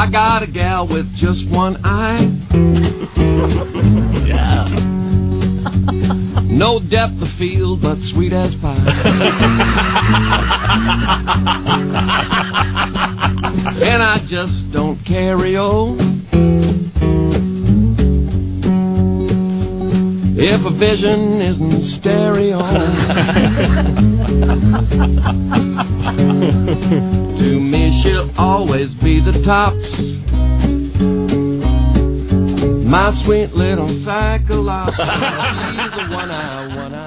I got a gal with just one eye. Yeah. No depth of field, but sweet as pie. And I just don't carry-o. If a vision isn't stereo. To me, she'll always be the tops. My sweet little Cyclops. She's the one I